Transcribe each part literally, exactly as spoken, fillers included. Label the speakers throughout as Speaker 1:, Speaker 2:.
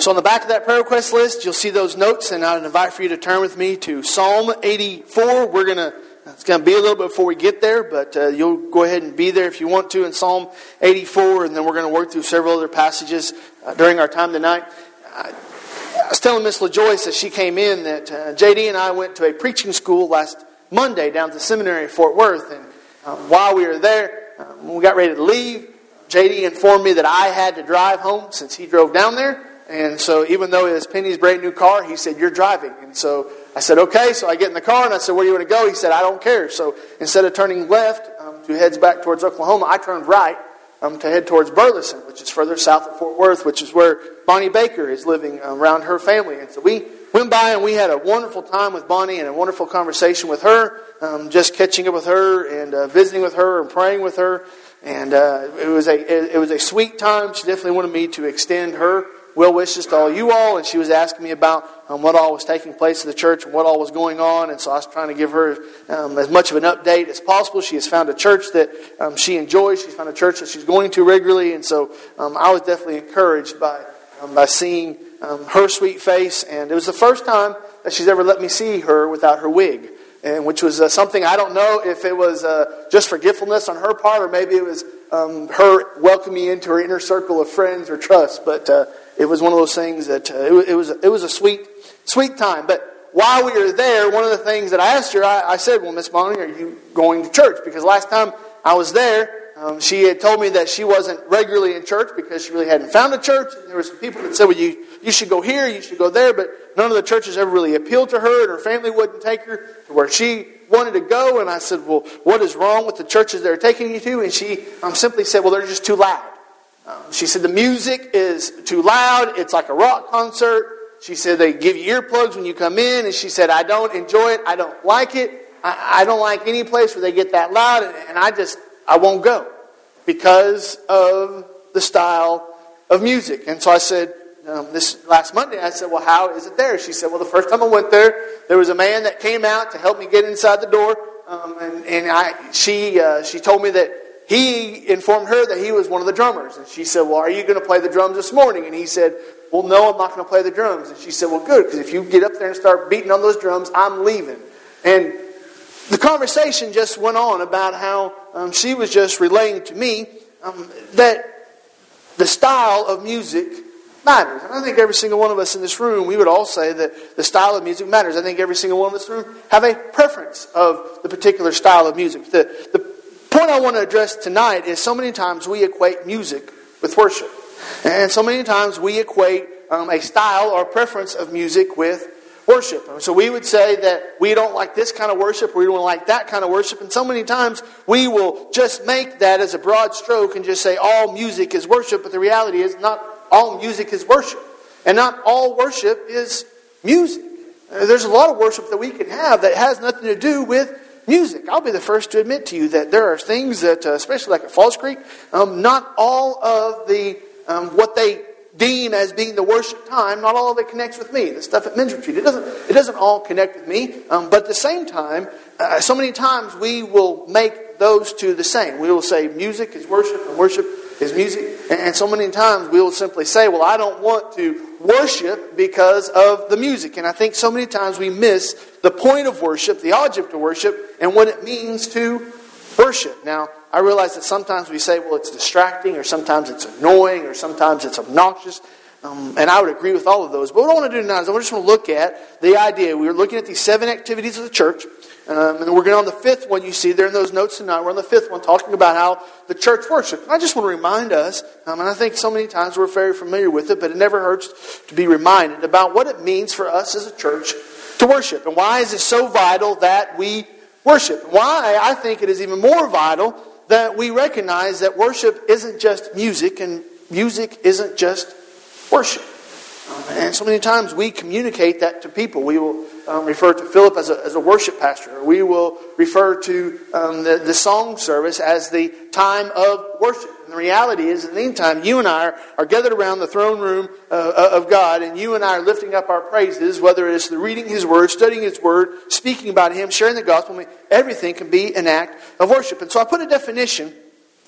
Speaker 1: So on the back of that prayer request list, you'll see those notes, and I'd invite for you to turn with me to Psalm eighty-four. We're going to, it's going to be a little bit before we get there, but uh, you'll go ahead and be there if you want to in Psalm eighty-four, and then we're going to work through several other passages uh, during our time tonight. I, I was telling Miss LaJoyce as she came in that uh, J D and I went to a preaching school last Monday down at the seminary in Fort Worth, and um, while we were there, um, when we got ready to leave, J D informed me that I had to drive home since he drove down there. And so even though it was Penny's brand new car, he said, "You're driving." And so I said, "Okay." So I get in the car and I said, "Where do you want to go?" He said, "I don't care." So instead of turning left um, to head back towards Oklahoma, I turned right um, to head towards Burleson, which is further south of Fort Worth, which is where Bonnie Baker is living um, around her family. And so we went by and we had a wonderful time with Bonnie and a wonderful conversation with her, um, just catching up with her and uh, visiting with her and praying with her. And uh, it was a it, it was a sweet time. She definitely wanted me to extend her well wishes to all you all, and she was asking me about um, what all was taking place in the church and what all was going on, and so I was trying to give her um, as much of an update as possible. She has found a church that um, she enjoys. She's found a church that she's going to regularly, and so um, I was definitely encouraged by um, by seeing um, her sweet face, and it was the first time that she's ever let me see her without her wig, and which was uh, something I don't know if it was uh, just forgetfulness on her part, or maybe it was um, her welcoming me into her inner circle of friends or trust, but uh, it was one of those things that uh, it, it was it was a sweet sweet time. But while we were there, one of the things that I asked her, I, I said, "Well, Miss Bonnie, are you going to church?" Because last time I was there, um, she had told me that she wasn't regularly in church because she really hadn't found a church. And there were some people that said, "Well, you you should go here, you should go there," but none of the churches ever really appealed to her, and her family wouldn't take her to where she wanted to go. And I said, "Well, what is wrong with the churches they're taking you to?" And she um, simply said, "Well, they're just too loud." Um, she said the music is too loud. It's like a rock concert. She said they give you earplugs when you come in. And she said, "I don't enjoy it. I don't like it. I, I don't like any place where they get that loud. And, and I just, I won't go because of the style of music." And so I said, um, this last Monday, I said, "Well, how is it there?" She said, "Well, the first time I went there, there was a man that came out to help me get inside the door. Um, and and I, she, uh, she told me that he informed her that he was one of the drummers." And she said, "Well, are you going to play the drums this morning?" And he said, "Well, no, I'm not going to play the drums." And she said, "Well, good, because if you get up there and start beating on those drums, I'm leaving." And the conversation just went on about how um, she was just relaying to me um, that the style of music matters. And I think every single one of us in this room, we would all say that the style of music matters. I think every single one of us in this room have a preference of the particular style of music. The, the The point I want to address tonight is so many times we equate music with worship. And so many times we equate um, a style or preference of music with worship. So we would say that we don't like this kind of worship, or we don't like that kind of worship. And so many times we will just make that as a broad stroke and just say all music is worship. But the reality is not all music is worship. And not all worship is music. There's a lot of worship that we can have that has nothing to do with music. I'll be the first to admit to you that there are things that, uh, especially like at Falls Creek, um, not all of the um, what they deem as being the worship time, not all of it connects with me. The stuff at Men's Retreat, it doesn't. It doesn't all connect with me. Um, but at the same time, uh, so many times we will make those two the same. We will say music is worship and worship is music, and, and so many times we will simply say, "Well, I don't want to worship because of the music." And I think so many times we miss the point of worship, the object of worship, and what it means to worship. Now, I realize that sometimes we say, well, it's distracting, or sometimes it's annoying, or sometimes it's obnoxious. Um, and I would agree with all of those. But what I want to do now is I just want to look at the idea. We were looking at these seven activities of the church. Um, and we're going on the fifth one. You see there in those notes tonight. We're on the fifth one talking about how the church worships. And I just want to remind us, um, and I think so many times we're very familiar with it, but it never hurts to be reminded about what it means for us as a church to worship. And why is it so vital that we worship? Why I think it is even more vital that we recognize that worship isn't just music, and music isn't just worship. Um, and so many times we communicate that to people. We will um, refer to Philip as a, as a worship pastor. We will refer to um, the, the song service as the time of worship. And the reality is, in the meantime, you and I are, are gathered around the throne room uh, of God, and you and I are lifting up our praises, whether it's the reading His Word, studying His Word, speaking about Him, sharing the gospel. I mean, everything can be an act of worship. And so I put a definition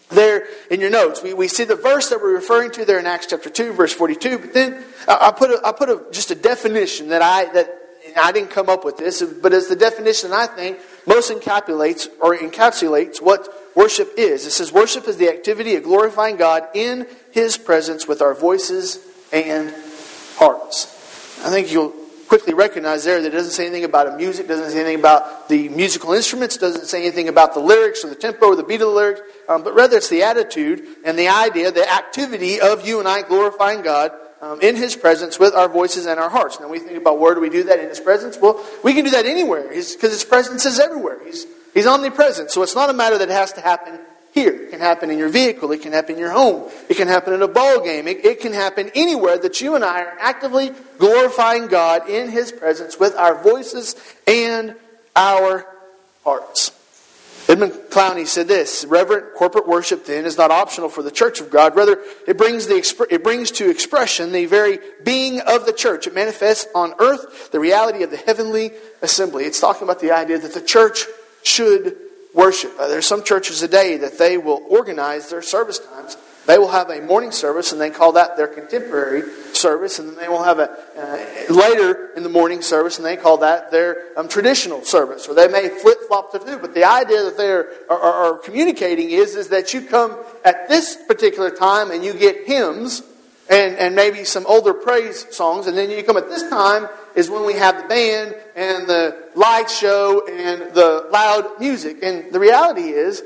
Speaker 1: there in your notes. We, we see the verse that we're referring to there in Acts chapter two, verse forty-two. But then I, I put a, I put a, just a definition that I that I didn't come up with this, but it's the definition I think most encapsulates or encapsulates what worship is. It says worship is the activity of glorifying God in His presence with our voices and hearts. I think you'll quickly recognize there that it doesn't say anything about a music, doesn't say anything about the musical instruments, doesn't say anything about the lyrics or the tempo or the beat of the lyrics, um, but rather it's the attitude and the idea, the activity of you and I glorifying God um, in His presence with our voices and our hearts. Now we think about where do we do that in His presence? Well, we can do that anywhere because His presence is everywhere. He's, he's omnipresent. So it's not a matter that it has to happen here. It can happen in your vehicle. It can happen in your home. It can happen in a ball game. It, it can happen anywhere that you and I are actively glorifying God in His presence with our voices and our hearts. Edmund Clowney said this: reverent corporate worship then is not optional for the church of God. Rather, it brings the it brings to expression the very being of the church. It manifests on earth the reality of the heavenly assembly. It's talking about the idea that the church should worship. Uh, there's some churches today that they will organize their service times. They will have a morning service and they call that their contemporary service, and then they will have a uh, later in the morning service and they call that their um, traditional service. Or they may flip flop the two, but the idea that they are, are, are communicating is is that you come at this particular time and you get hymns and and maybe some older praise songs, and then you come at this time is when we have the band and the light show and the loud music. And the reality is,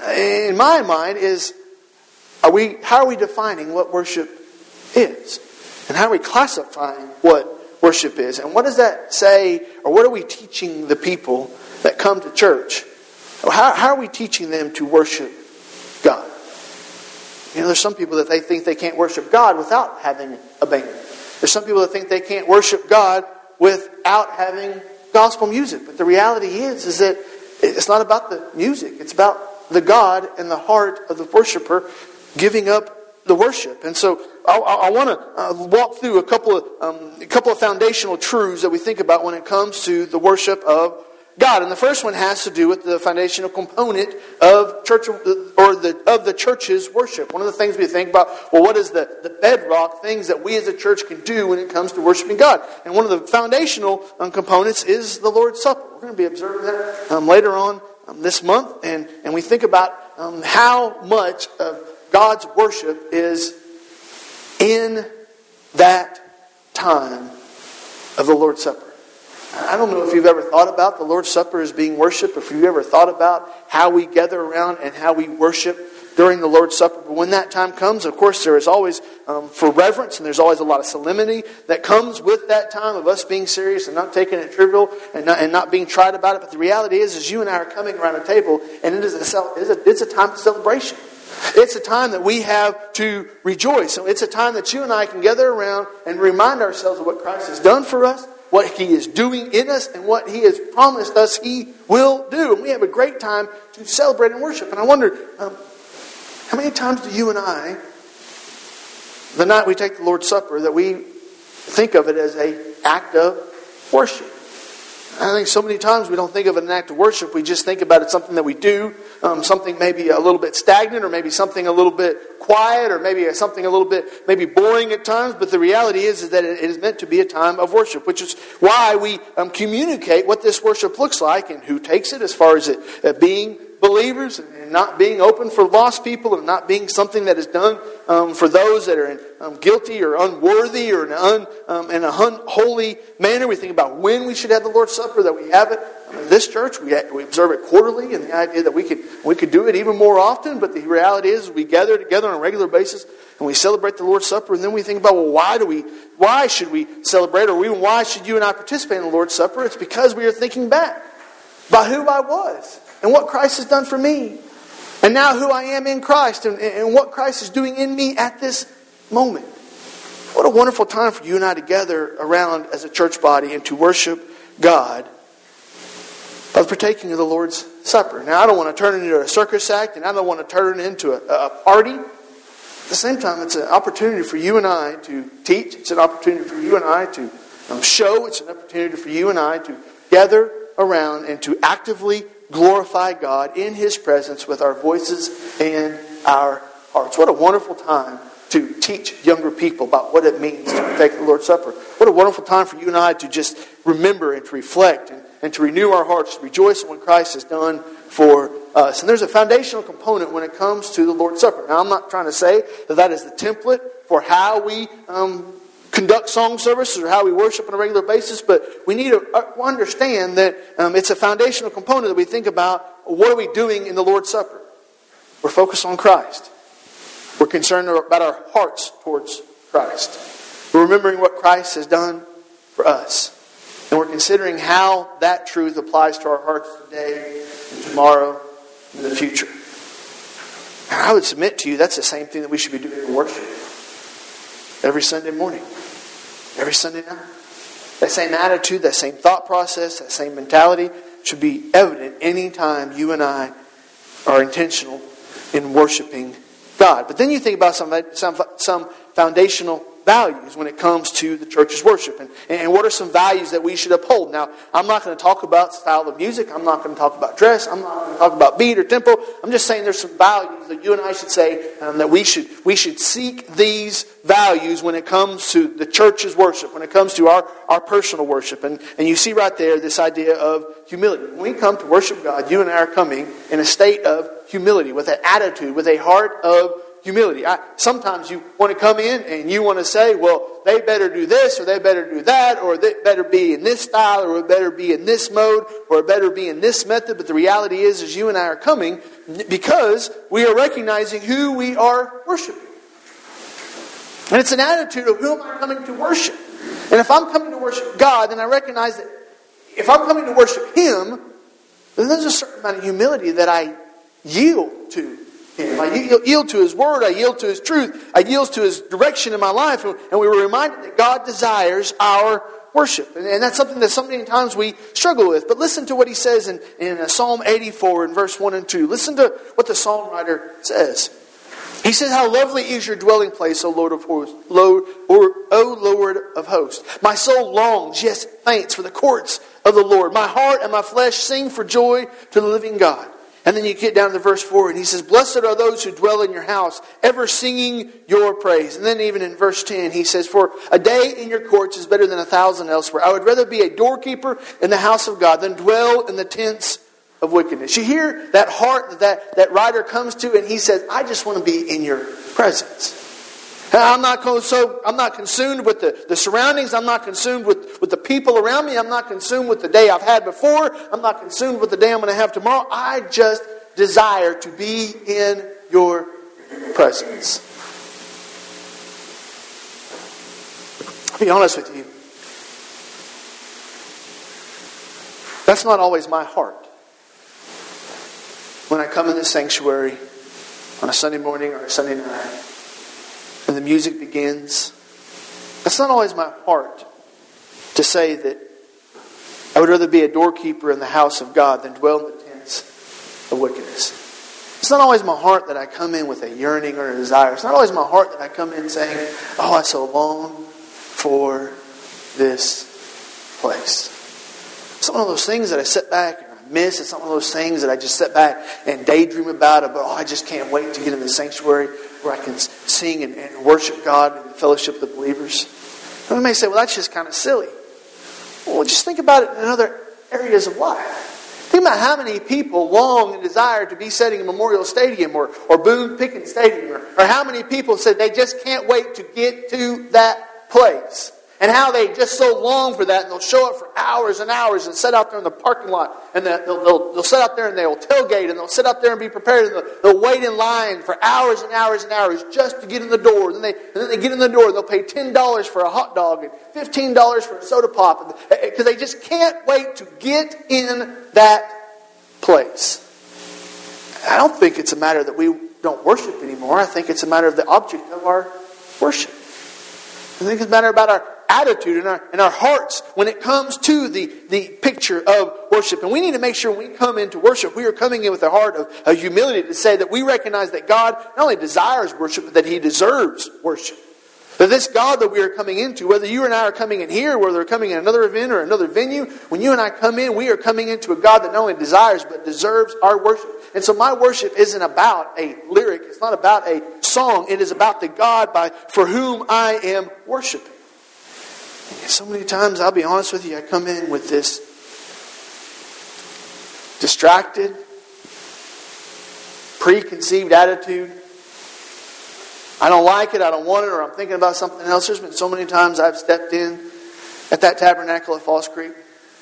Speaker 1: in my mind, is are we how are we defining what worship is? And how are we classifying what worship is? And what does that say, or what are we teaching the people that come to church? How, how are we teaching them to worship God? You know, there's some people that they think they can't worship God without having a band. There's some people that think they can't worship God without having gospel music. But the reality is, is that it's not about the music. It's about the God and the heart of the worshiper giving up the worship. And so I, I want to uh, walk through a couple of um, a couple of foundational truths that we think about when it comes to the worship of God. And the first one has to do with the foundational component of church or the of the church's worship. One of the things we think about, well, what is the, the bedrock things that we as a church can do when it comes to worshiping God? And one of the foundational um, components is the Lord's Supper. We're going to be observing that um, later on um, this month, and and we think about um, how much of God's worship is in that time of the Lord's Supper. I don't know if you've ever thought about the Lord's Supper as being worship, if you've ever thought about how we gather around and how we worship during the Lord's Supper. But when that time comes, of course, there is always, um, for reverence, and there's always a lot of solemnity that comes with that time of us being serious and not taking it trivial and not, and not being tried about it. But the reality is, is you and I are coming around a table, and it is a, it's a, it's a time of celebration. It's a time that we have to rejoice. It's a time that you and I can gather around and remind ourselves of what Christ has done for us, what He is doing in us, and what He has promised us He will do. And we have a great time to celebrate and worship. And I wonder, um, how many times do you and I, the night we take the Lord's Supper, that we think of it as an act of worship? I think so many times we don't think of it as an act of worship. We just think about it something that we do, um, something maybe a little bit stagnant, or maybe something a little bit quiet, or maybe something a little bit maybe boring at times. But the reality is, is that it is meant to be a time of worship, which is why we um, communicate what this worship looks like and who takes it, as far as it uh, being believers and not being open for lost people, and not being something that is done um, for those that are in, um, guilty or unworthy or in an un, um, in a unholy manner. We think about when we should have the Lord's Supper, that we have it. In this church, we, we observe it quarterly, and the idea that we could we could do it even more often. But the reality is, we gather together on a regular basis and we celebrate the Lord's Supper. And then we think about, well, why do we? Why should we celebrate, or even why should you and I participate in the Lord's Supper? It's because we are thinking back about who I was and what Christ has done for me, and now who I am in Christ, and, and what Christ is doing in me at this moment. What a wonderful time for you and I to gather around as a church body and to worship God by partaking of the Lord's Supper. Now, I don't want to turn it into a circus act, and I don't want to turn it into a, a party. At the same time, it's an opportunity for you and I to teach. It's an opportunity for you and I to um, show. It's an opportunity for you and I to gather around and to actively glorify God in His presence with our voices and our hearts. What a wonderful time to teach younger people about what it means to take the Lord's Supper. What a wonderful time for you and I to just remember and to reflect and, and to renew our hearts, to rejoice in what Christ has done for us. And there's a foundational component when it comes to the Lord's Supper. Now, I'm not trying to say that that is the template for how we um, conduct song services or how we worship on a regular basis, but we need to understand that um, it's a foundational component that we think about. What are we doing in the Lord's Supper? We're focused on Christ. We're concerned about our hearts towards Christ. We're remembering what Christ has done for us. And we're considering how that truth applies to our hearts today and tomorrow and in the future. And I would submit to you that's the same thing that we should be doing in worship. Every Sunday morning. Every Sunday night. That same attitude, that same thought process, that same mentality should be evident anytime you and I are intentional in worshiping God. But then you think about some, some, some foundational values when it comes to the church's worship. And, and what are some values that we should uphold? Now, I'm not going to talk about style of music. I'm not going to talk about dress. I'm not going to talk about beat or tempo. I'm just saying there's some values that you and I should say um, that we should we should seek these values when it comes to the church's worship, when it comes to our, our personal worship. And, and you see right there this idea of humility. When we come to worship God, you and I are coming in a state of humility, with an attitude, with a heart of humility. I, sometimes you want to come in and you want to say, well, they better do this or they better do that, or they better be in this style, or it better be in this mode, or it better be in this method. But the reality is, is you and I are coming because we are recognizing who we are worshiping. And it's an attitude of who am I coming to worship? And if I'm coming to worship God, then I recognize that if I'm coming to worship Him, then there's a certain amount of humility that I yield to Him. I yield to His Word. I yield to His truth. I yield to His direction in my life. And we were reminded that God desires our worship. And that's something that sometimes we struggle with. But listen to what He says in, in Psalm eighty-four in verse one and two. Listen to what the psalm writer says. He says, "How lovely is your dwelling place, O Lord of hosts, Lord, or O Lord of hosts. My soul longs, yes, faints for the courts of the Lord. My heart and my flesh sing for joy to the living God." And then you get down to verse four, and he says, "Blessed are those who dwell in your house, ever singing your praise." And then even in verse ten, he says, "For a day in your courts is better than a thousand elsewhere. I would rather be a doorkeeper in the house of God than dwell in the tents of wickedness." You hear that heart that, that that writer comes to, and he says, "I just want to be in your presence." I'm not so I'm not consumed with the, the surroundings. I'm not consumed with, with the people around me. I'm not consumed with the day I've had before. I'm not consumed with the day I'm going to have tomorrow. I just desire to be in your presence. I'll be honest with you. That's not always my heart. When I come in this sanctuary on a Sunday morning or a Sunday night, and the music begins, that's not always my heart to say that I would rather be a doorkeeper in the house of God than dwell in the tents of wickedness. It's not always my heart that I come in with a yearning or a desire. It's not always my heart that I come in saying, "Oh, I so long for this place." It's not one of those things that I sit back and I miss. It's not one of those things that I just sit back and daydream about. About, oh, I just can't wait to get in the sanctuary where I can sing and, and worship God in the fellowship of the believers. And we may say, well, that's just kind of silly. Well, just think about it in other areas of life. Think about how many people long and desire to be sitting in Memorial Stadium or, or Boone Pickens Stadium, or, or how many people said they just can't wait to get to that place. And how they just so long for that, and they'll show up for hours and hours and sit out there in the parking lot, and they'll, they'll, they'll sit out there and they'll tailgate, and they'll sit out there and be prepared, and they'll, they'll wait in line for hours and hours and hours just to get in the door. And then they, and then they get in the door, and they'll pay ten dollars for a hot dog and fifteen dollars for a soda pop, because they just can't wait to get in that place. I don't think it's a matter that we don't worship anymore. I think it's a matter of the object of our worship. I think it's a matter about our attitude and our, and our hearts when it comes to the, the picture of worship. And we need to make sure when we come into worship, we are coming in with a heart of, of humility to say that we recognize that God not only desires worship, but that He deserves worship. But this God that we are coming into, whether you and I are coming in here, whether we're coming in another event or another venue, when you and I come in, we are coming into a God that not only desires but deserves our worship. And so my worship isn't about a lyric. It's not about a song. It is about the God by for whom I am worshiping. And so many times, I'll be honest with you, I come in with this distracted, preconceived attitude. I don't like it, I don't want it, or I'm thinking about something else. There's been so many times I've stepped in at that tabernacle at Falls Creek,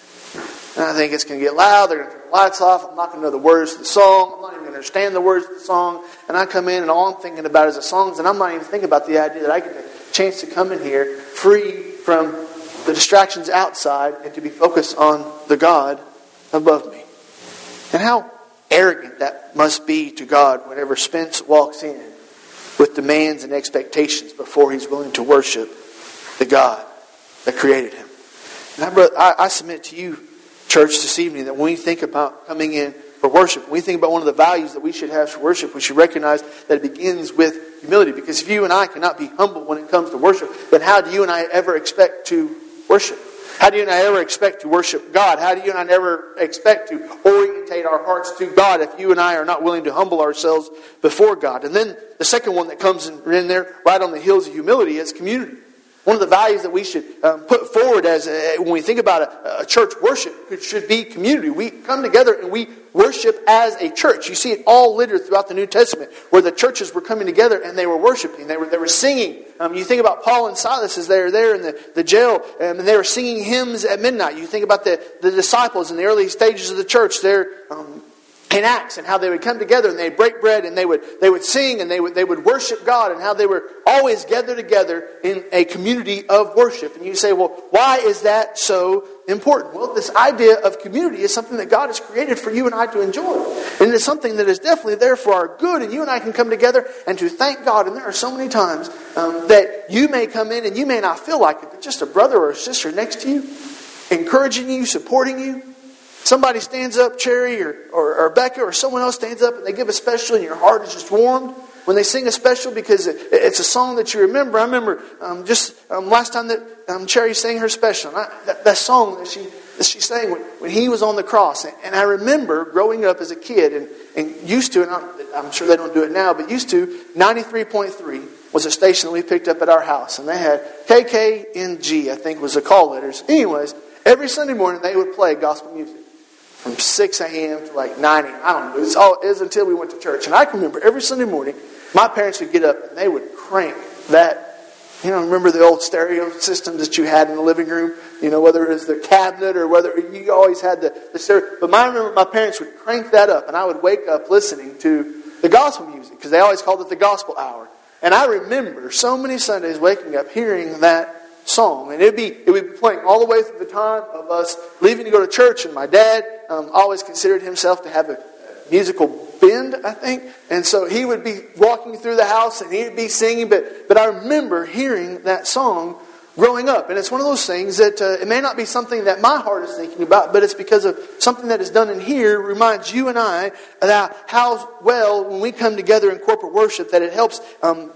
Speaker 1: and I think it's going to get loud, they're going to turn the lights off, I'm not going to know the words to the song, I'm not even going to understand the words of the song, and I come in and all I'm thinking about is the songs, and I'm not even thinking about the idea that I get a chance to come in here free from the distractions outside and to be focused on the God above me. And how arrogant that must be to God whenever Spence walks in with demands and expectations before he's willing to worship the God that created him. And I, bro- I, I submit to you, church, this evening, that when we think about coming in for worship, when we think about one of the values that we should have for worship, we should recognize that it begins with humility. Because if you and I cannot be humble when it comes to worship, then how do you and I ever expect to worship? How do you and I ever expect to worship God? How do you and I ever expect to orientate our hearts to God if you and I are not willing to humble ourselves before God? And then the second one that comes in, in there right on the heels of humility is community. One of the values that we should um, put forward as a, when we think about a, a church worship, it should be community. We come together and we worship as a church. You see it all littered throughout the New Testament, where the churches were coming together and they were worshiping. They were they were singing. Um, you think about Paul and Silas as they were there in the, the jail, um, and they were singing hymns at midnight. You think about the, the disciples in the early stages of the church. They're um, in Acts, and how they would come together and they'd break bread and they would they would sing and they would they would worship God, and how they were always gathered together in a community of worship. And you say, well, why is that so important? Well, this idea of community is something that God has created for you and I to enjoy. And it's something that is definitely there for our good, and you and I can come together and to thank God. And there are so many times um, that you may come in and you may not feel like it, but just a brother or a sister next to you, encouraging you, supporting you. Somebody stands up, Cherry or, or, or Becca or someone else stands up and they give a special and your heart is just warmed when they sing a special because it, it's a song that you remember. I remember um, just um, last time that um, Cherry sang her special. And I, that, that song that she that she sang when, when he was on the cross. And, and I remember growing up as a kid and, and used to, and I'm, I'm sure they don't do it now, but used to, ninety-three point three was a station that we picked up at our house. And they had K K N G, I think was the call letters. Anyways, every Sunday morning they would play gospel music. From six a.m. to like nine a.m. I don't know. It's all, it was until we went to church. And I can remember every Sunday morning, my parents would get up and they would crank that. You know, remember the old stereo systems that you had in the living room? You know, whether it was the cabinet or whether you always had the, the stereo. But I remember my parents would crank that up and I would wake up listening to the gospel music because they always called it the gospel hour. And I remember so many Sundays waking up hearing that song, and it'd be it would be playing all the way through the time of us leaving to go to church. And my dad um, always considered himself to have a musical bend, I think, and so he would be walking through the house and he'd be singing. But but I remember hearing that song growing up, and it's one of those things that uh, it may not be something that my heart is thinking about, but it's because of something that is done in here reminds you and I about how well when we come together in corporate worship that it helps Um,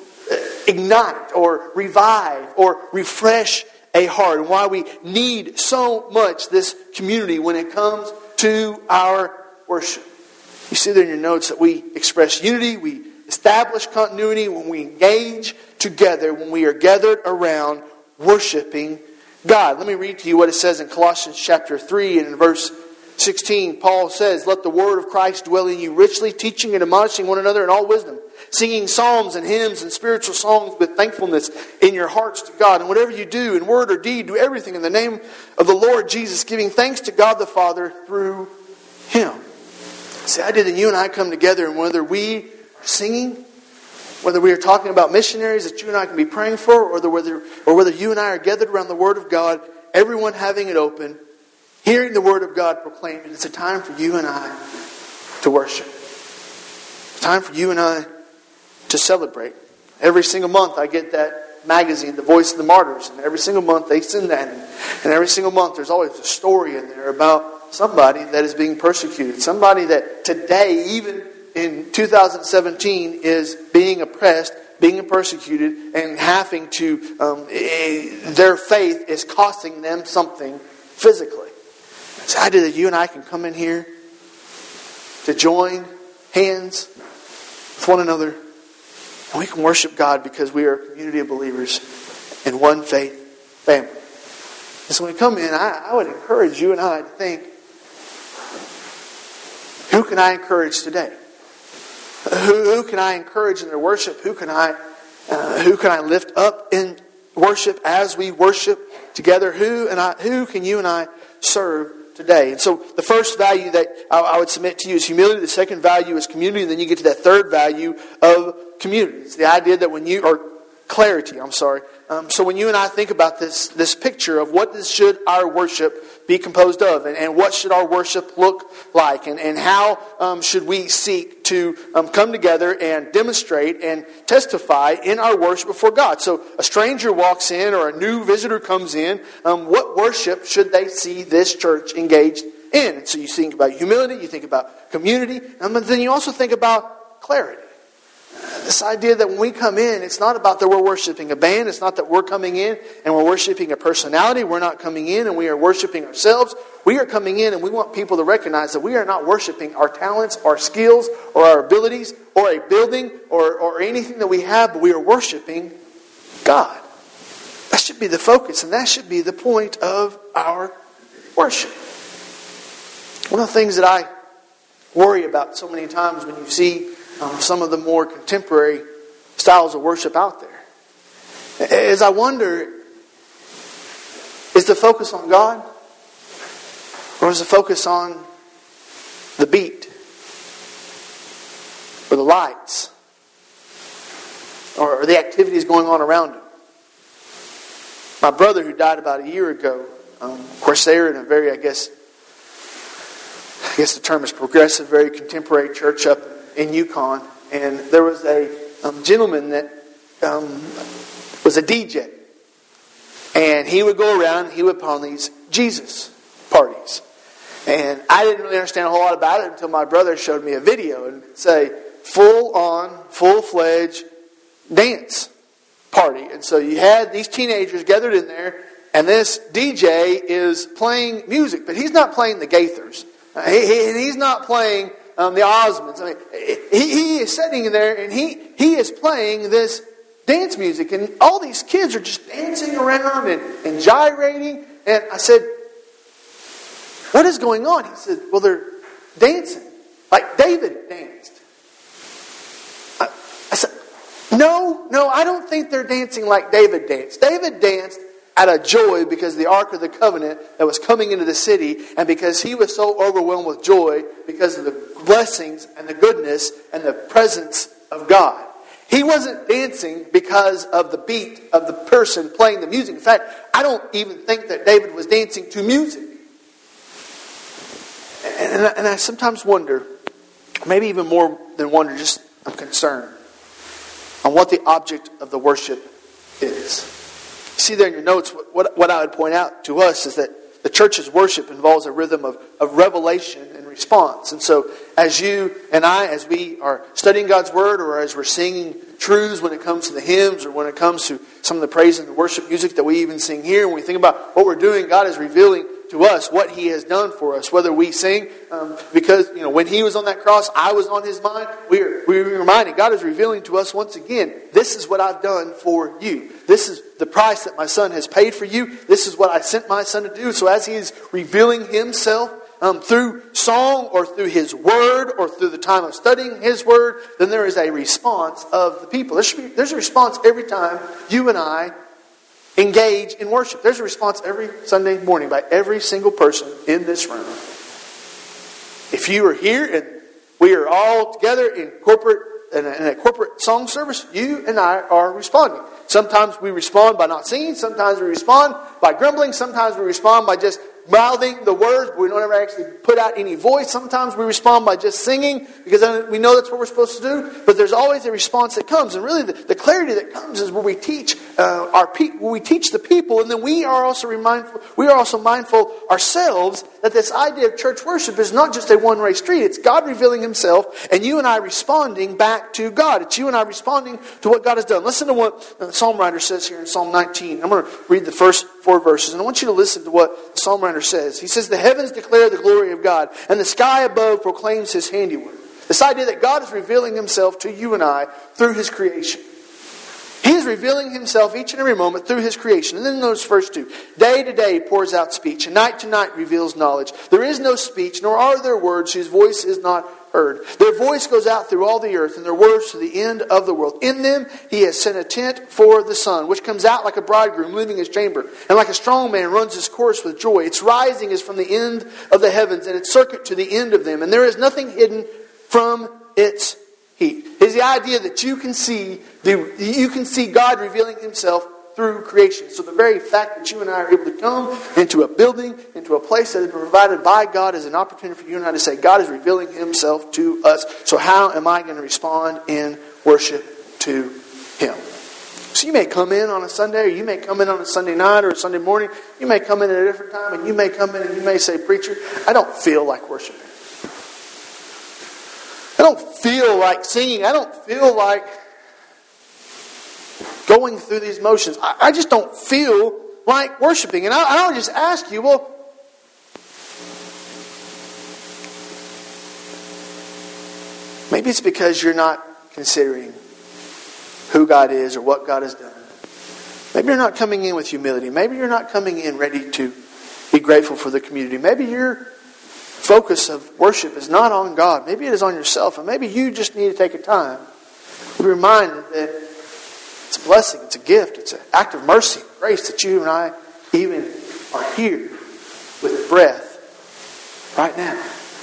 Speaker 1: ignite or revive or refresh a heart, and why we need so much this community when it comes to our worship. You see there in your notes that we express unity, we establish continuity when we engage together, when we are gathered around worshiping God. Let me read to you what it says in Colossians chapter three and in verse sixteen. Paul says, "Let the word of Christ dwell in you richly, teaching and admonishing one another in all wisdom, singing psalms and hymns and spiritual songs with thankfulness in your hearts to God. And whatever you do in word or deed, do everything in the name of the Lord Jesus, giving thanks to God the Father through Him." See, I did that you and I come together, and whether we are singing, whether we are talking about missionaries that you and I can be praying for, or whether, or whether you and I are gathered around the Word of God, everyone having it open, hearing the Word of God proclaimed, it's a time for you and I to worship. It's time for you and I to celebrate. Every single month I get that magazine, The Voice of the Martyrs, and every single month they send that in. And every single month there's always a story in there about somebody that is being persecuted. Somebody that today, even in two thousand seventeen, is being oppressed being persecuted and having to, um, their faith is costing them something physically. It's the idea that you and I can come in here to join hands with one another, and we can worship God because we are a community of believers in one faith family. And so when we come in, I, I would encourage you and I to think, who can I encourage today? Who, who can I encourage in their worship? Who can I, uh, who can I lift up in worship as we worship together? Who and I, who can you and I serve today? And so the first value that I, I would submit to you is humility. The second value is community. And then you get to that third value of community. It's the idea that when you, or clarity, I'm sorry. Um, so when you and I think about this, this picture of what should our worship be composed of, and, and what should our worship look like, and, and how um, should we seek to um, come together and demonstrate and testify in our worship before God. So a stranger walks in or a new visitor comes in, um, what worship should they see this church engaged in? And so you think about humility, you think about community, and then you also think about clarity. This idea that when we come in, it's not about that we're worshiping a band. It's not that we're coming in and we're worshiping a personality. We're not coming in and we are worshiping ourselves. We are coming in and we want people to recognize that we are not worshiping our talents, our skills, or our abilities, or a building, or, or anything that we have, but we are worshiping God. That should be the focus, and that should be the point of our worship. One of the things that I worry about so many times when you see Um, some of the more contemporary styles of worship out there, as I wonder, is the focus on God, or is the focus on the beat, or the lights, or the activities going on around him? My brother, who died about a year ago, um, of course, they're in a very, I guess, I guess the term is progressive, very contemporary church up in Yukon, and there was a um, gentleman that um, was a D J, and he would go around, he would put on these Jesus parties, and I didn't really understand a whole lot about it until my brother showed me a video and say full on, full fledged dance party. And so you had these teenagers gathered in there, and this D J is playing music, but he's not playing the Gaithers, he, he, he's not playing Um, the Osmonds. I mean, he, he is sitting there and he, he is playing this dance music, and all these kids are just dancing around and, and gyrating. And I said, "What is going on?" He said, "Well, they're dancing like David danced." I, I said, "No, no, I don't think they're dancing like David danced. David danced out of joy because of the Ark of the Covenant that was coming into the city, and because he was so overwhelmed with joy because of the blessings and the goodness and the presence of God. He wasn't dancing because of the beat of the person playing the music. In fact, I don't even think that David was dancing to music." And, and, I, and I sometimes wonder, maybe even more than wonder, just I'm concerned on what the object of the worship is. See there in your notes, what, what I would point out to us is that the church's worship involves a rhythm of, of revelation and response. And so as you and I, as we are studying God's Word, or as we're singing truths when it comes to the hymns, or when it comes to some of the praise and the worship music that we even sing here, when we think about what we're doing, God is revealing to us what He has done for us. Whether we sing um, because, you know, when He was on that cross, I was on His mind. We're, we're reminded, God is revealing to us once again, this is what I've done for you. This is the price that my Son has paid for you. This is what I sent my Son to do. So as He is revealing Himself um, through song, or through His Word, or through the time of studying His Word, then there is a response of the people. There should be, there's a response every time you and I engage in worship. There's a response every Sunday morning by every single person in this room. If you are here and we are all together in corporate in a, in a corporate song service, you and I are responding. Sometimes we respond by not singing. Sometimes we respond by grumbling. Sometimes we respond by just mouthing the words, but we don't ever actually put out any voice. Sometimes we respond by just singing, because we know that's what we're supposed to do. But there's always a response that comes, and really the, the clarity that comes is where we teach uh, our pe- when we teach the people, and then we are also mindful. We are also mindful ourselves that this idea of church worship is not just a one-way street. It's God revealing Himself and you and I responding back to God. It's you and I responding to what God has done. Listen to what the psalm writer says here in Psalm nineteen. I'm going to read the first four verses, and I want you to listen to what the psalm writer says. He says, "The heavens declare the glory of God, and the sky above proclaims His handiwork." This idea that God is revealing Himself to you and I through His creation. He is revealing Himself each and every moment through His creation. And then those first two. Day to day pours out speech, and night to night reveals knowledge. There is no speech, nor are there words whose voice is not heard. Their voice goes out through all the earth, and their words to the end of the world. In them He has sent a tent for the sun, which comes out like a bridegroom leaving his chamber, and like a strong man runs his course with joy. Its rising is from the end of the heavens, and its circuit to the end of them. And there is nothing hidden from its heat. Is the idea that you can see the, you can see God revealing Himself through creation. So the very fact that you and I are able to come into a building, into a place that has been provided by God, is an opportunity for you and I to say, God is revealing Himself to us. So how am I going to respond in worship to Him? So you may come in on a Sunday, or you may come in on a Sunday night or a Sunday morning. You may come in at a different time, and you may come in and you may say, "Preacher, I don't feel like worshiping. I don't feel like singing. I don't feel like going through these motions. I, I just don't feel like worshiping." And I, I would just ask you, well, maybe it's because you're not considering who God is or what God has done. Maybe you're not coming in with humility. Maybe you're not coming in ready to be grateful for the community. Maybe you're focus of worship is not on God. Maybe it is on yourself. And maybe you just need to take a time to be reminded that it's a blessing, it's a gift, it's an act of mercy, grace that you and I even are here with breath right now.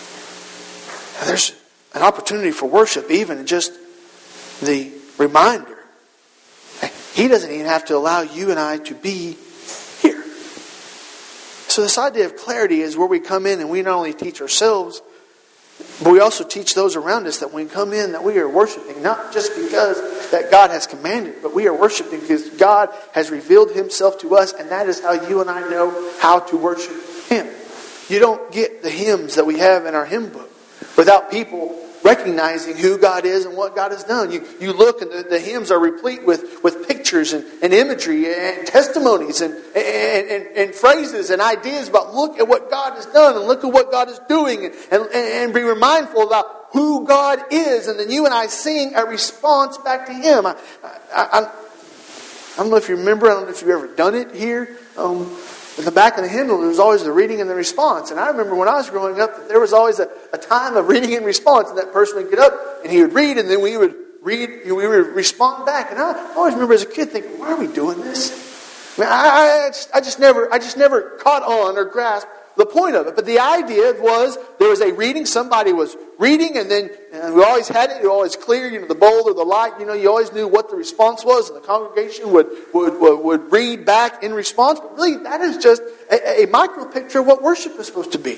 Speaker 1: And there's an opportunity for worship even in just the reminder. He doesn't even have to allow you and I to be here. So this idea of clarity is where we come in and we not only teach ourselves, but we also teach those around us that when we come in that we are worshiping not just because that God has commanded, but we are worshiping because God has revealed Himself to us, and that is how you and I know how to worship Him. You don't get the hymns that we have in our hymn book without people recognizing who God is and what God has done. You you look and the, the hymns are replete with, with pictures and, and imagery and testimonies and, and, and, and phrases and ideas about look at what God has done and look at what God is doing and, and, and be mindful about who God is. And then you and I sing a response back to Him. I, I, I, I don't know if you remember, I don't know if you've ever done it here. Um, In the back of the hymnal, there was always the reading and the response. And I remember when I was growing up that there was always a, a time of reading and response. And that person would get up and he would read, and then we would read, we would respond back. And I always remember as a kid thinking, why are we doing this? I mean, I, I, just, I just never, I just never caught on or grasped the point of it. But the idea was there was a reading, somebody was reading, and then and we always had it, it was always clear, you know, the bowl or the light, you know, you always knew what the response was, and the congregation would would, would, would read back in response. But really, that is just a, a micro picture of what worship is supposed to be.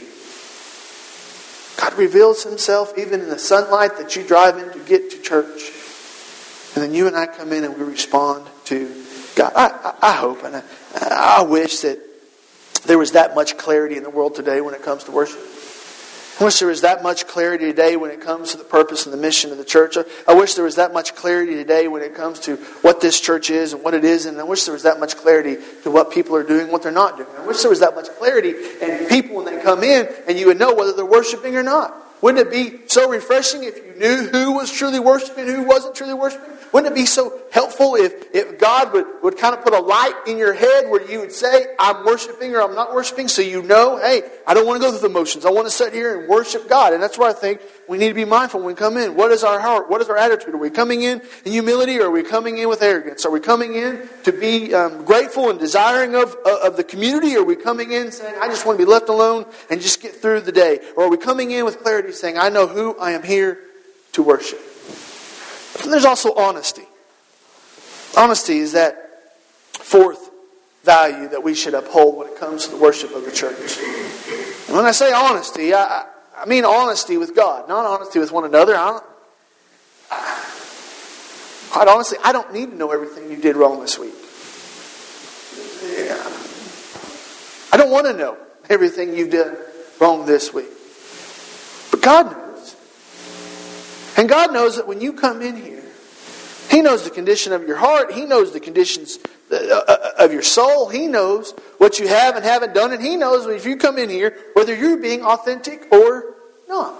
Speaker 1: God reveals Himself even in the sunlight that you drive in to get to church. And then you and I come in and we respond to God. I, I, I hope and I, I wish that there was that much clarity in the world today when it comes to worship. I wish there was that much clarity today when it comes to the purpose and the mission of the church. I wish there was that much clarity today when it comes to what this church is and what it isn't. I wish there was that much clarity to what people are doing and what they're not doing. I wish there was that much clarity in people when they come in and you would know whether they're worshiping or not. Wouldn't it be so refreshing if you knew who was truly worshiping and who wasn't truly worshiping? Wouldn't it be so helpful if, if God would, would kind of put a light in your head where you would say, I'm worshiping or I'm not worshiping, so you know, hey, I don't want to go through the motions. I want to sit here and worship God. And that's where I think we need to be mindful when we come in. What is our heart? What is our attitude? Are we coming in in humility, or are we coming in with arrogance? Are we coming in to be um, grateful and desiring of, of the community? Or are we coming in saying, I just want to be left alone and just get through the day? Or are we coming in with clarity saying, I know who I am here to worship? But there's also honesty. Honesty is that fourth value that we should uphold when it comes to the worship of the church. And when I say honesty, I, I mean honesty with God, not honesty with one another. I don't, I, quite honestly, I don't need to know everything you did wrong this week. I don't want to know everything you've done wrong this week. But God knows. And God knows that when you come in here, He knows the condition of your heart. He knows the conditions of your soul. He knows what you have and haven't done. And He knows if you come in here, whether you're being authentic or not.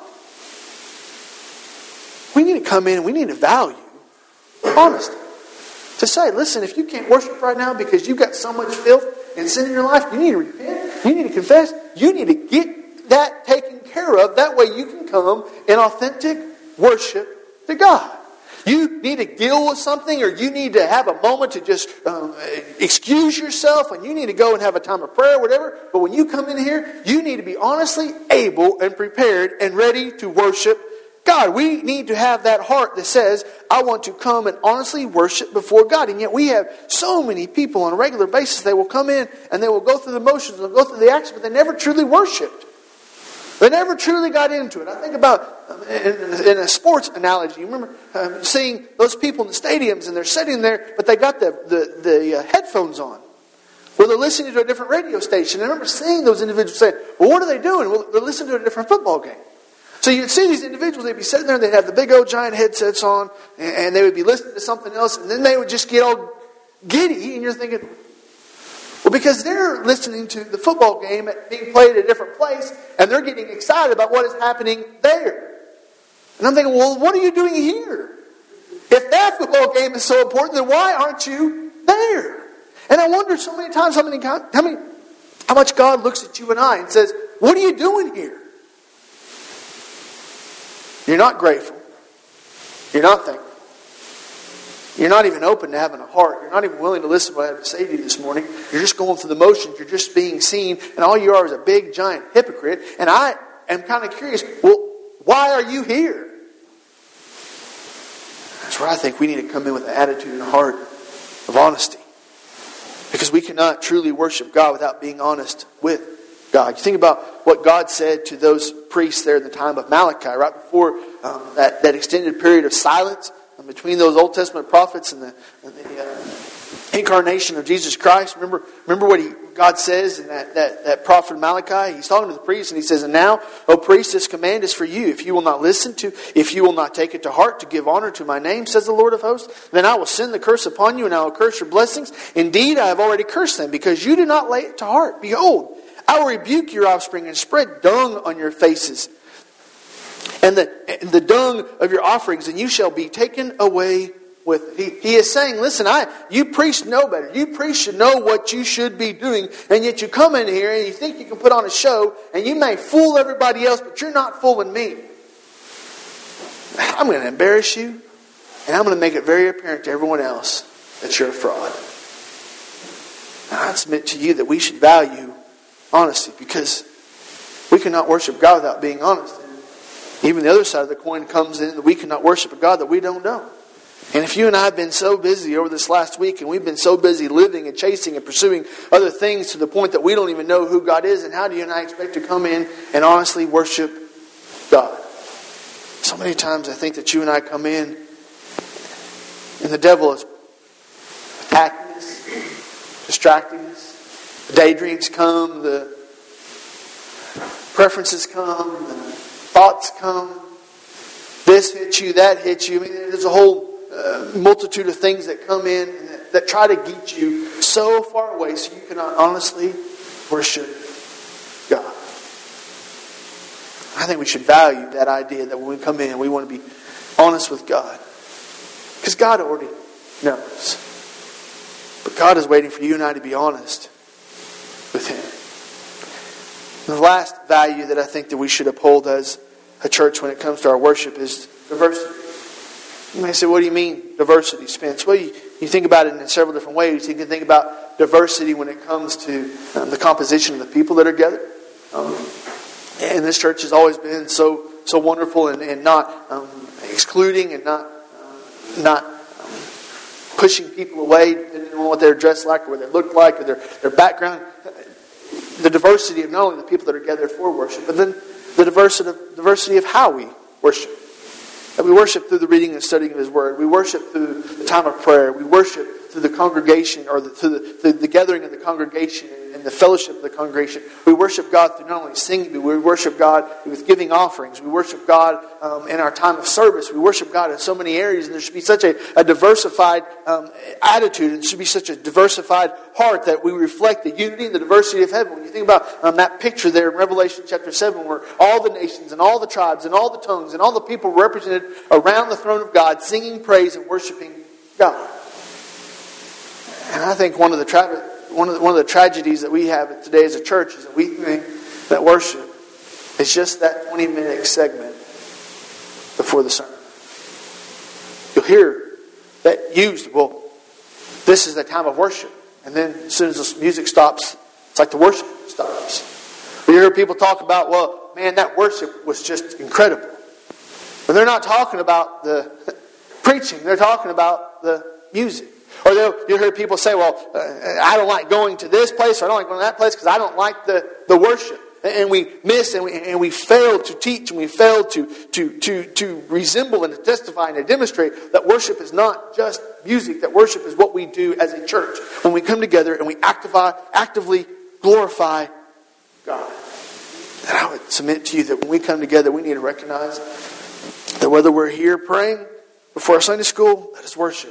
Speaker 1: We need to come in and we need to value honesty. To say, listen, if you can't worship right now because you've got so much filth and sin in your life, you need to repent. You need to confess. You need to get that taken care of. That way you can come in authentic worship to God. You need to deal with something, or you need to have a moment to just um, excuse yourself, and you need to go and have a time of prayer, whatever. But when you come in here, you need to be honestly able and prepared and ready to worship God. We need to have that heart that says, I want to come and honestly worship before God. And yet we have so many people on a regular basis, they will come in and they will go through the motions, they'll go through the actions, but they never truly worshiped. They never truly got into it. I think about, um, in, in a sports analogy, you remember um, seeing those people in the stadiums and they're sitting there, but they got the, the, the uh, headphones on. Well, they're listening to a different radio station. I remember seeing those individuals saying, well, what are they doing? Well, they're listening to a different football game. So you'd see these individuals, they'd be sitting there and they'd have the big old giant headsets on, and, and they would be listening to something else, and then they would just get all giddy, and you're thinking, well, because they're listening to the football game being played at a different place, and they're getting excited about what is happening there. And I'm thinking, well, what are you doing here? If that football game is so important, then why aren't you there? And I wonder so many times how many, how many, how much God looks at you and I and says, what are you doing here? You're not grateful. You're not thankful. You're not even open to having a heart. You're not even willing to listen to what I have to say to you this morning. You're just going through the motions. You're just being seen. And all you are is a big, giant hypocrite. And I am kind of curious, well, why are you here? That's where I think we need to come in with an attitude and a heart of honesty. Because we cannot truly worship God without being honest with God. You think about what God said to those priests there in the time of Malachi, right before um, that, that extended period of silence between those Old Testament prophets and the, and the uh, incarnation of Jesus Christ. Remember, remember what he, God says in that, that, that prophet Malachi? He's talking to the priests and he says, and now, O priest, this command is for you. If you will not listen to, if you will not take it to heart to give honor to my name, says the Lord of hosts, then I will send the curse upon you and I will curse your blessings. Indeed, I have already cursed them because you did not lay it to heart. Behold, I will rebuke your offspring and spread dung on your faces and the, and the dung of your offerings, and you shall be taken away with it. He, he is saying, listen, I, you priests know better. You priests should know what you should be doing, and yet you come in here and you think you can put on a show, and you may fool everybody else, but you're not fooling me. I'm going to embarrass you, and I'm going to make it very apparent to everyone else that you're a fraud. Now, I submit to you that we should value honesty, because we cannot worship God without being honest. Even the other side of the coin comes in that we cannot worship a God that we don't know. And if you and I have been so busy over this last week, and we've been so busy living and chasing and pursuing other things to the point that we don't even know who God is, and how do you and I expect to come in and honestly worship God? So many times I think that you and I come in and the devil is attacking us, distracting us. The daydreams come, the preferences come, the thoughts come. This hits you, that hits you. I mean, there's a whole uh, multitude of things that come in and that, that try to get you so far away so you cannot honestly worship God. I think we should value that idea that when we come in, we want to be honest with God. Because God already knows. But God is waiting for you and I to be honest with Him. And the last value that I think that we should uphold as a church when it comes to our worship is diversity. You may say, what do you mean diversity, Spence? Well, you, you think about it in several different ways. You can think about diversity when it comes to um, the composition of the people that are gathered. Um, and this church has always been so so wonderful and, and not um, excluding and not um, not um, pushing people away depending on what they're dressed like or what they look like or their, their background. The diversity of not only the people that are gathered for worship, but then the diversity of, diversity of how we worship. That we worship through the reading and studying of His Word. We worship through the time of prayer. We worship through the congregation or the, through, the, through the gathering of the congregation and the fellowship of the congregation. We worship God through not only singing, but we worship God with giving offerings. We worship God um, in our time of service. We worship God in so many areas, and there should be such a, a diversified um, attitude, and there should be such a diversified heart that we reflect the unity and the diversity of heaven. When you think about um, that picture there in Revelation chapter seven, where all the nations and all the tribes and all the tongues and all the people represented around the throne of God, singing praise and worshiping God. And I think one of the tra- one of the, one of the tragedies that we have today as a church is that we think that worship is just that twenty minute segment before the sermon. You'll hear that used, well, this is the time of worship. And then as soon as the music stops, it's like the worship stops. We hear people talk about, well, man, that worship was just incredible. But they're not talking about the preaching. They're talking about the music. Or you hear people say, well, uh, I don't like going to this place, or I don't like going to that place because I don't like the, the worship. And we miss and we, and we fail to teach and we fail to, to, to, to resemble and to testify and to demonstrate that worship is not just music, that worship is what we do as a church. When we come together and we actively, actively glorify God. And I would submit to you that when we come together, we need to recognize that whether we're here praying before our Sunday school, that is worship.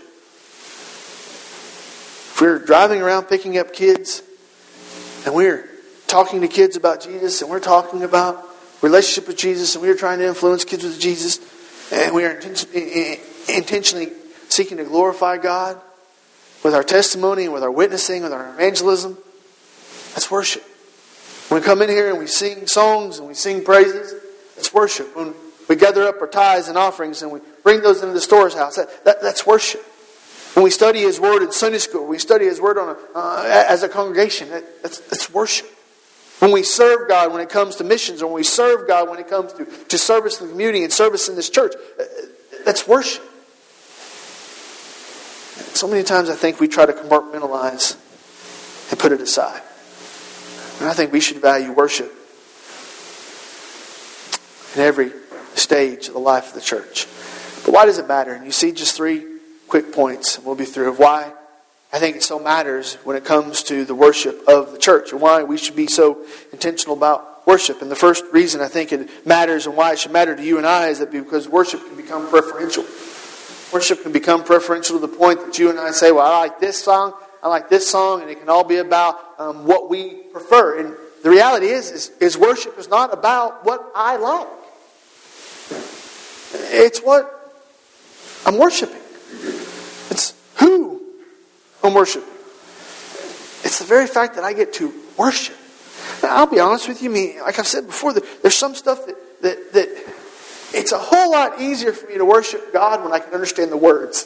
Speaker 1: If we're driving around picking up kids and we're talking to kids about Jesus and we're talking about relationship with Jesus and we're trying to influence kids with Jesus and we are intentionally seeking to glorify God with our testimony and with our witnessing, with our evangelism, that's worship. When we come in here and we sing songs and we sing praises, that's worship. When we gather up our tithes and offerings and we bring those into the storehouse, that, that, that's worship. When we study His Word in Sunday school, we study His Word on a, uh, as a congregation, that, that's, that's worship. When we serve God when it comes to missions, or when we serve God when it comes to, to service in the community and service in this church, that's worship. So many times I think we try to compartmentalize and put it aside. And I think we should value worship in every stage of the life of the church. But why does it matter? And you see just three quick points, and we'll be through, of why I think it so matters when it comes to the worship of the church, and why we should be so intentional about worship. And the first reason I think it matters and why it should matter to you and I is that because worship can become preferential. Worship can become preferential to the point that you and I say, well, I like this song, I like this song, and it can all be about um, what we prefer. And the reality is, is, is worship is not about what I like. It's what I'm worshiping. It's who I'm worshiping. It's the very fact that I get to worship. Now, I'll be honest with you, me, like I've said before, there's some stuff that, that, that it's a whole lot easier for me to worship God when I can understand the words.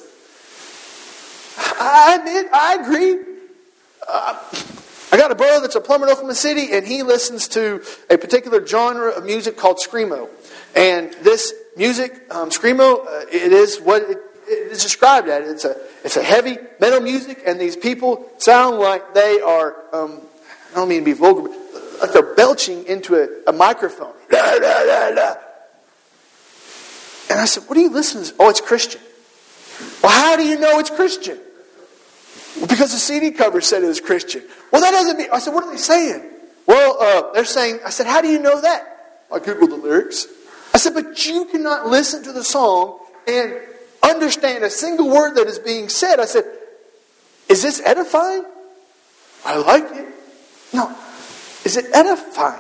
Speaker 1: I admit, I agree. Uh, I got a brother that's a plumber in Oklahoma City, and he listens to a particular genre of music called Screamo. And this music, um, Screamo, uh, it is what it, it is described as. It's a it's a heavy metal music, and these people sound like they are, um, I don't mean to be vulgar, but like they're belching into a, a microphone. Da, da, da, da. And I said, what are you listening to? Oh, it's Christian. Well, how do you know it's Christian? Well, because the C D cover said it was Christian. Well, that doesn't mean... I said, what are they saying? Well, uh, they're saying... I said, how do you know that? I Googled the lyrics. I said, but you cannot listen to the song and understand a single word that is being said. I said, is this edifying? I like it. No. Is it edifying?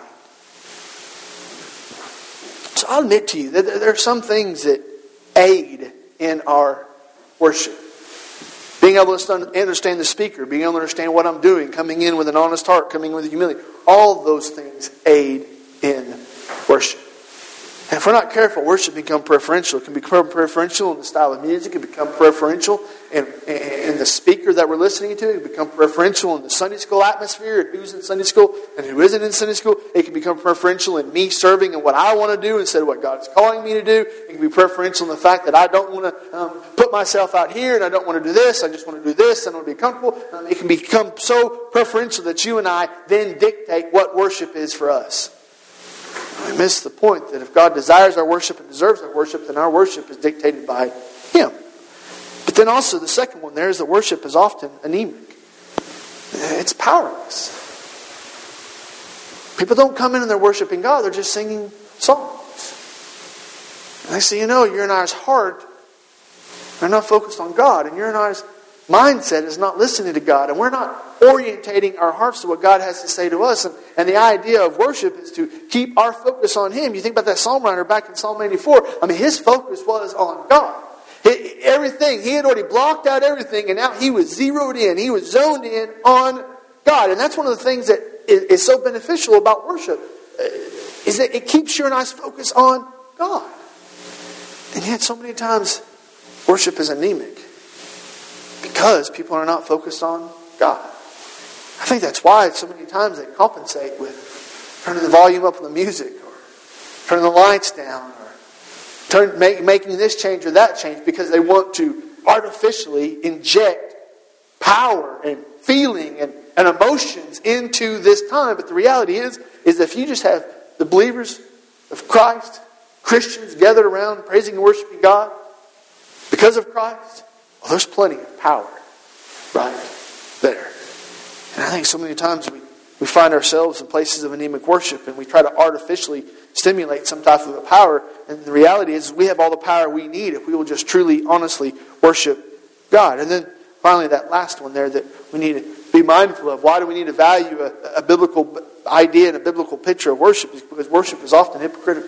Speaker 1: So I'll admit to you that there are some things that aid in our worship. Being able to understand the speaker, being able to understand what I'm doing, coming in with an honest heart, coming in with humility. All of those things aid in worship. And if we're not careful, worship can become preferential. It can become preferential in the style of music. It can become preferential in, in the speaker that we're listening to. It can become preferential in the Sunday school atmosphere and who's in Sunday school and who isn't in Sunday school. It can become preferential in me serving and what I want to do instead of what God is calling me to do. It can be preferential in the fact that I don't want to um, put myself out here and I don't want to do this. I just want to do this. I don't want to be comfortable. Um, it can become so preferential that you and I then dictate what worship is for us. We miss the point that if God desires our worship and deserves our worship, then our worship is dictated by Him. But then also the second one there is that worship is often anemic. It's powerless. People don't come in and they're worshiping God. They're just singing songs. And next thing you know, your and I's heart are not focused on God. And your and I's mindset is not listening to God. And we're not orientating our hearts to what God has to say to us. And, and the idea of worship is to keep our focus on Him. You think about that psalm writer back in Psalm eighty-four. I mean, his focus was on God. He, everything, he had already blocked out everything. And now he was zeroed in. He was zoned in on God. And that's one of the things that is, is so beneficial about worship. Is that it keeps your and I's focus on God. And yet so many times worship is anemic. Because people are not focused on God. I think that's why so many times they compensate with turning the volume up on the music, or turning the lights down, or turn, make, making this change or that change, because they want to artificially inject power and feeling and, and emotions into this time. But the reality is, is that if you just have the believers of Christ, Christians gathered around praising and worshiping God because of Christ, well, there's plenty of power right there. And I think so many times we, we find ourselves in places of anemic worship and we try to artificially stimulate some type of a power. And the reality is we have all the power we need if we will just truly, honestly worship God. And then finally that last one there that we need to be mindful of. Why do we need to value a, a biblical idea and a biblical picture of worship? Is because worship is often hypocritical.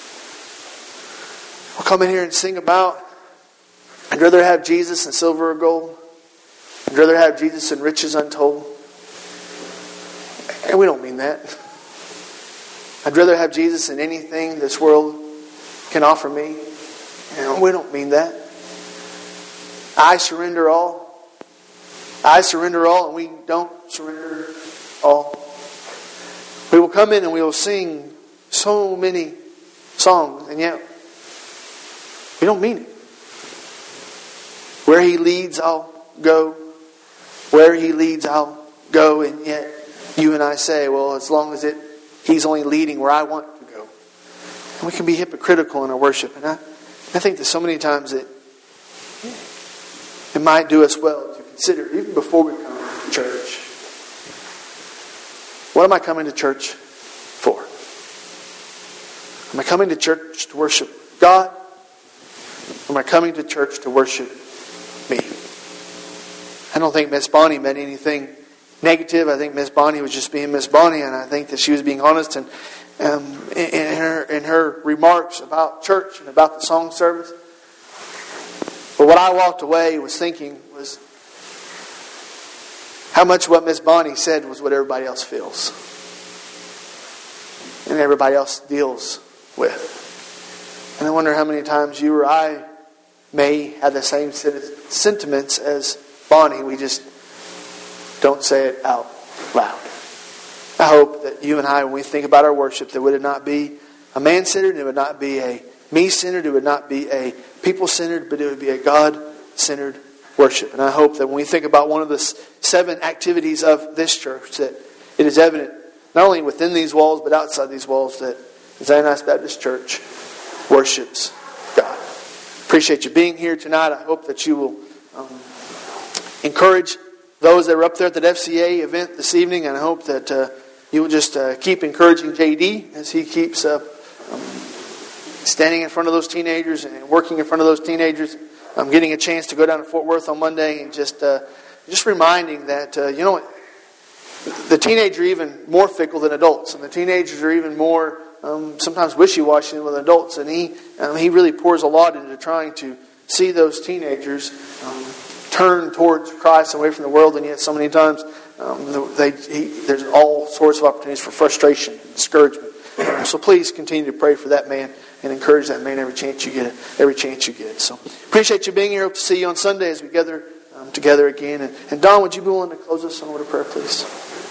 Speaker 1: We'll come in here and sing about, I'd rather have Jesus than silver or gold. I'd rather have Jesus than riches untold. And we don't mean that. I'd rather have Jesus than anything this world can offer me. And we don't mean that. I surrender all. I surrender all, and we don't surrender all. We will come in and we will sing so many songs, and yet we don't mean it. Where He leads, I'll go. Where He leads, I'll go. And yet you and I say, well, as long as it He's only leading where I want to go. And we can be hypocritical in our worship. And I, I think that so many times it, it might do us well to consider, even before we come to church, what am I coming to church for? Am I coming to church to worship God? Or am I coming to church to worship me? I don't think Miss Bonnie meant anything negative. I think Miss Bonnie was just being Miss Bonnie, and I think that she was being honest and um, in, in her in her remarks about church and about the song service. But what I walked away was thinking was how much what Miss Bonnie said was what everybody else feels and everybody else deals with. And I wonder how many times you or I may have the same sentiments as Bonnie. We just don't say it out loud. I hope that you and I, when we think about our worship, that would it not be a man-centered, it would not be a me-centered, it would not be a people-centered, but it would be a God-centered worship. And I hope that when we think about one of the seven activities of this church, that it is evident, not only within these walls, but outside these walls, that Zionist Baptist Church worships God. Appreciate you being here tonight. I hope that you will um, encourage those that were up there at that F C A event this evening, and I hope that uh, you will just uh, keep encouraging J D as he keeps uh, um, standing in front of those teenagers and working in front of those teenagers. I'm getting a chance to go down to Fort Worth on Monday and just uh, just reminding that, uh, you know what, the teenagers are even more fickle than adults, and the teenagers are even more um, sometimes wishy-washy than with adults, and he um, he really pours a lot into trying to see those teenagers um, turn towards Christ, away from the world, and yet so many times um, they, he, there's all sorts of opportunities for frustration and discouragement. Um, so please continue to pray for that man and encourage that man every chance you get. Every chance you get. So appreciate you being here. Hope to see you on Sunday as we gather um, together again. And, and Don, would you be willing to close us on a word of prayer, please?